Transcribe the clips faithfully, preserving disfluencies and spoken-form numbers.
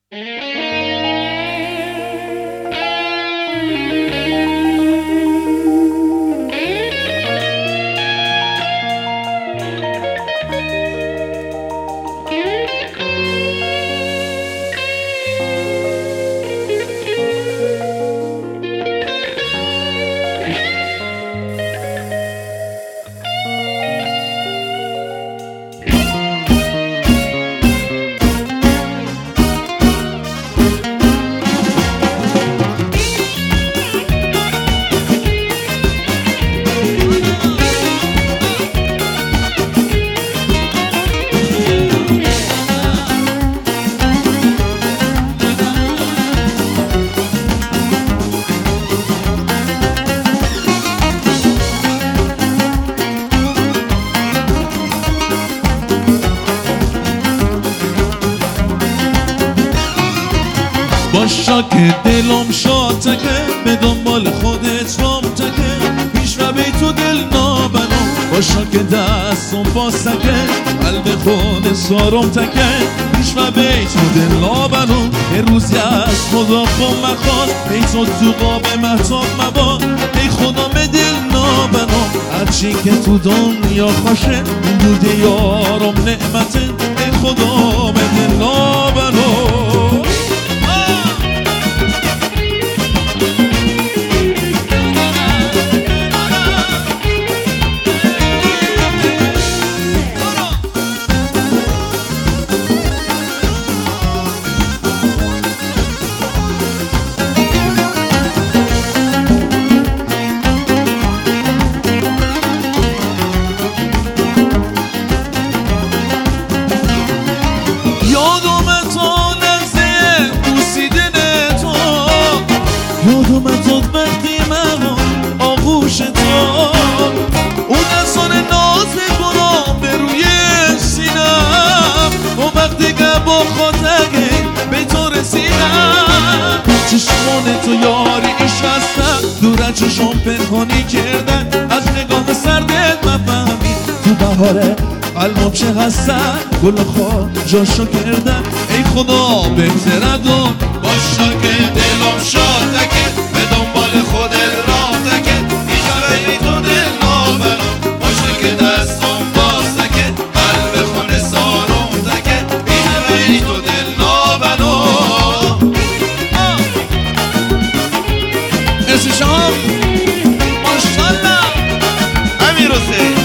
باشا که دلم شاد تکه، به دنبال خودت رام تکه، پیش رو بی تو دل نابنو. باشا که دستم باز تکه، قلب خود سارم تکه، پیش رو بی تو دل نابنو. یه روزی از خدا خون مخواد، ای تو تو قاب محتاب مباد، ای خدا به دل نابنو. هرچی که تو دنیا خوشه، این دوده یارم نعمته، ای خدا به دل نابنو. یادم ازاد وقتی من آغوش تو، اون دستان ناز کنم به روی سینم، اون وقتی که با خاطره به تو رسیدم. چشمان تو یاری ایش هستن، دور از چشم پنهانی کردن، از نگاه سردت مفهمی تو بهاره قلبم چه هستن، گل خواه جاشو کردن. ای خدا بهتره دون باشا که دلم شاد تکه، به دنبال خودت راه تکه، ایجا بی تو دل نابنو. باشا که دستم باز تکه، قلب خونه سارم تکه، ایجا بی تو دل نابنو. ارسی شام ماشالله امیر حسین.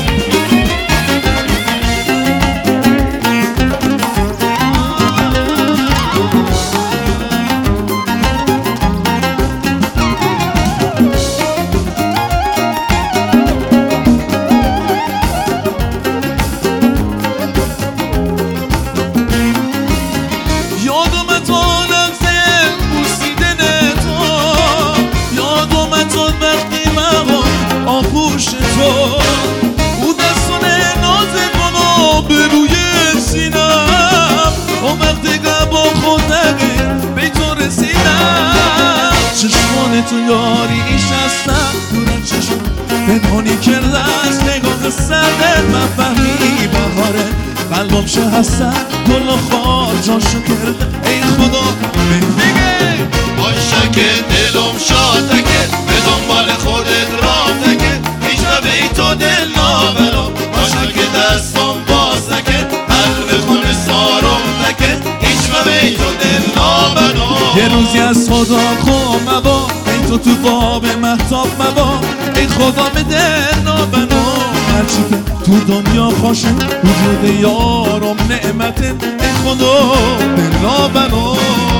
آغوش تو او دستان ناز کنو به روی سینم، اون وقتی که با خودگه به تو رسیدم. چشمان تو یاری ایش هستن، دور از چشم پنهانی کرده، از نگاه سردت مفهمی بهاره قلبم چه هستن، گل و خار جاشو کرده. ای خدا بهتگه باشا که دلم شاد تکه، به دنبال خودت راه تکه، بی تو دل نابنو. باشا که دستم باز تکه، قلب خونه سارم تکه، هیچ و بی تو دل نابنو. یه روزی از خدا خون مبا، ای تو تو قاب محتاب مبا، ای خدا به دل نابنو. هرچی که تو دنیا خوشه، وجود یارم نعمته، ای خدا دل نابنو.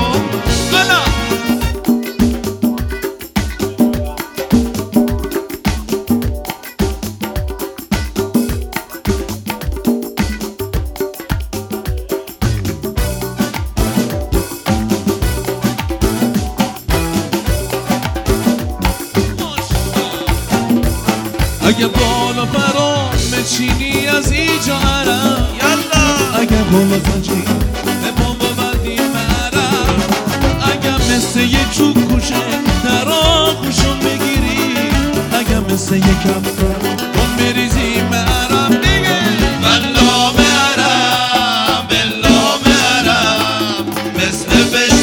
اگه بالا برام بچینی از اینجا عرم، اگه بالا زنجیر به بابا بدی مرم، اگه مثل یه چوب کوچه در آغوشم بگیری، اگه مثل یه کفتر اون بریزی مرم دیگه. بلا مرم بلا مرم مثل بش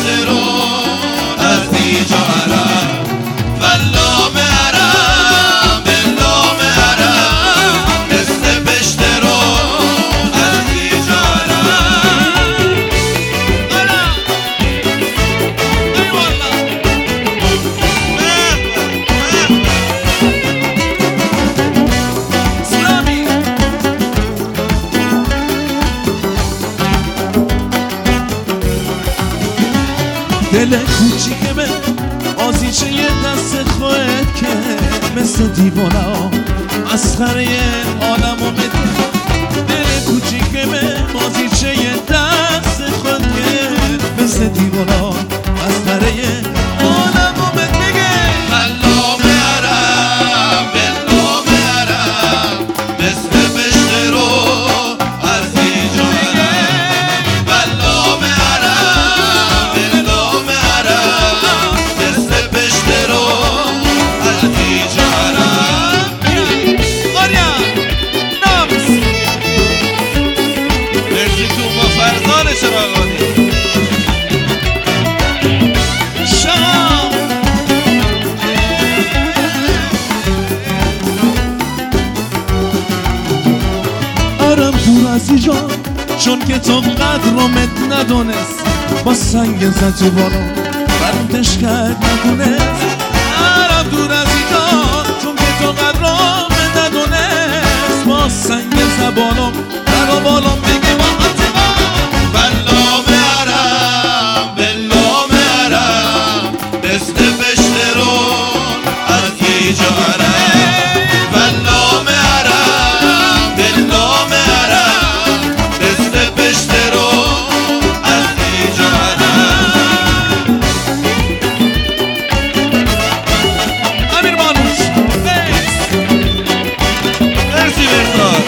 دل کوچیک من آزیچه یه دست خواهد که مثل دیوانه ها مسخره عالم و مده. دل کوچیک من آزیچه یه دست خواهد که مثل دیوانه ها مسخره عالم و مده. بلام عرب بلام عرب مثل بشته رو از اینجا عرب. بلام عرب بلام عرب مثل بشته رو از اینجا عرب. آریا نامس مرسی تو با فرزان چراغانی. جان چون که تو قدرمت ندونست با سنگ زد تو بالا برمتش کرد ندونست. نرم دور از اینجا چون که تو قدرمت ندونست با سنگ زد بالام برا بالام بگه با حتما. بلام عرب بلام عرب مثل بشته رو از اینجا عرب. بلام عرب بلام عرب مثل بشته رو از اینجا عرب. امیر مانوش مرسی بردار.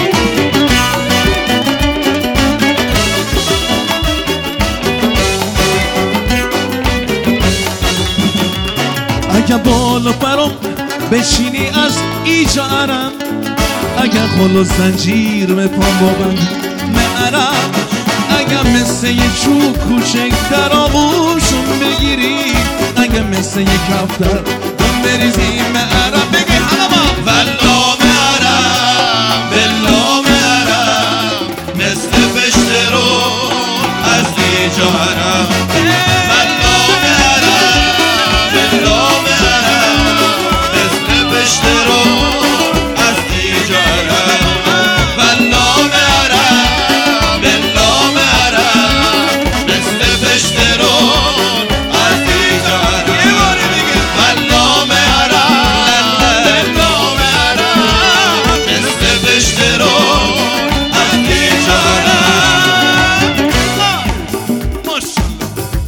اگه بالا برام بشینی از ایجا عرب، اگه خل و زنجیر به پام بابند معرب، اگه مثل یه چوب کوچک در آغوشم بگیری، اگه مثل یه کفتر دم بریزی معرب بگی همه با بلام عرب بلام عرب مثل بشته رو از اینجا عرب. بلام عرب بلام عرب مثل بشته رو از اینجا عرب. بلام عرب بلام عرب مثل بشته رو از اینجا عرب. بلام عرب بلام عرب مثل بشته رو از اینجا عرب. ماشاءالله.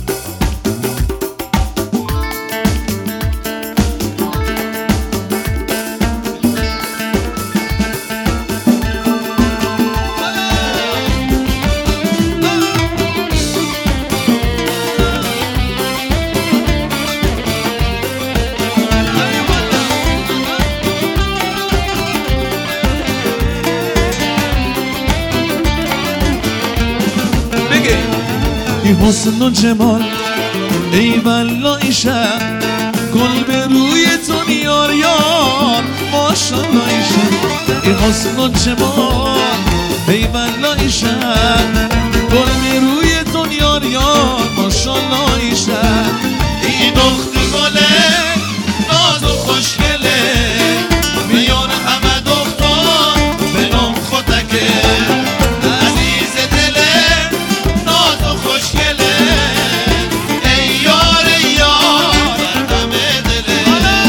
بگه ای حسن و جمال ای والله ای شب گل به روی تو نیار یار ماشالله ای شب. ای حسن و جمال ای والله ای شب گل به روی تو نیار یار ماشالله ای شب. ای دخت گله ناز و خوشگله میان همه دختان به نام خودکه. عزیز دله ناز و خوشگله ای یار ای یار در همه دله.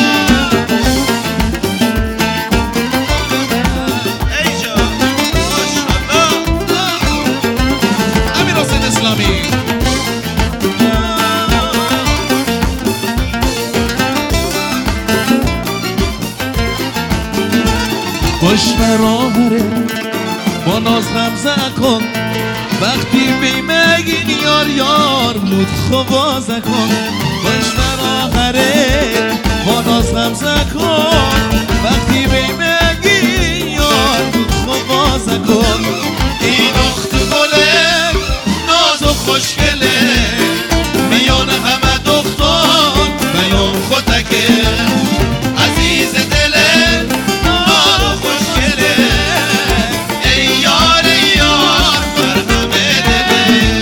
ای جان ماشاءالله. امیر حسین اسلامی باش برابره با ناز غمزه کن وقتی بیمگین یار یار مود خوازه کن. باش برابره با ناز غمزه کن وقتی بیمگین یار مود خوازه کن. ای دخت گله ناز و خوشگله میان همه دختان بیان خودکه. عزیز دله ناز و خوشگله ای یار ای یار بر همه دله.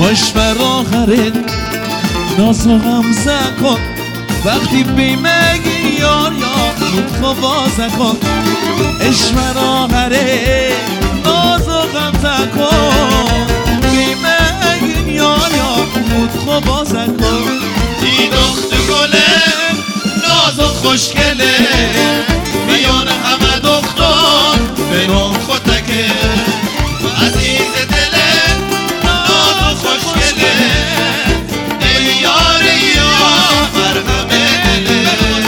خوش بر آخرت ناز و غمزه کن وقتی بیمگی یار یار لطف بازه کن عشق بر آخرت ناز و غمزه کن بیمگی یار یار لطف بازه کن این دخت گله ناز و خوشگله میان همه دختان به نام خودکه عزیز دله ناز و خوشگله ای یاری یا مرهم دله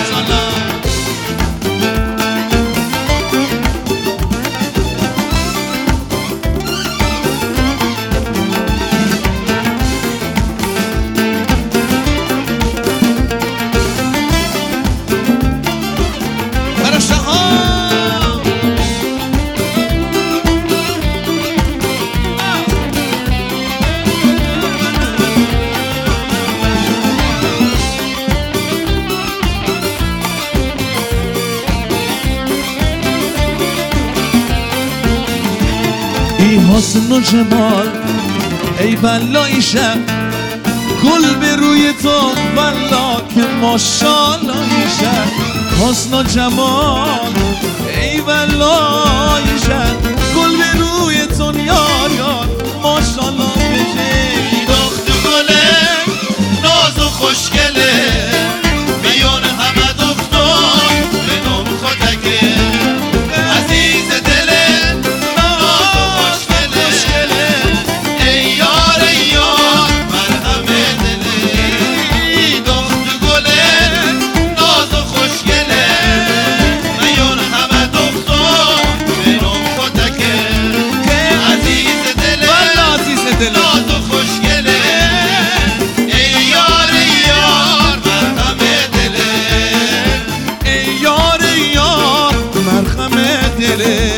ای حسن و جمال ای بلایی شب گل به روی تو بلا که ماشالله شب حسن و جمال ای بلایی شب گل به روی تو یار یار ماشالله بشه این دخت گله ناز و خوشگله میان همه دختان به نام خودکه عزیز دله ناز و خوشگله ای یار ای یار مرهم دله این دخت گله ناز و خوشگله میان همه دختان به نام خودکه عزیز دله عزیز دل ناز و خوشگله ای یار ای یار مرهم دله ای یار ای یار مرهم دله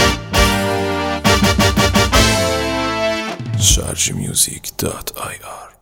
شارژ میوزیک دات آی آر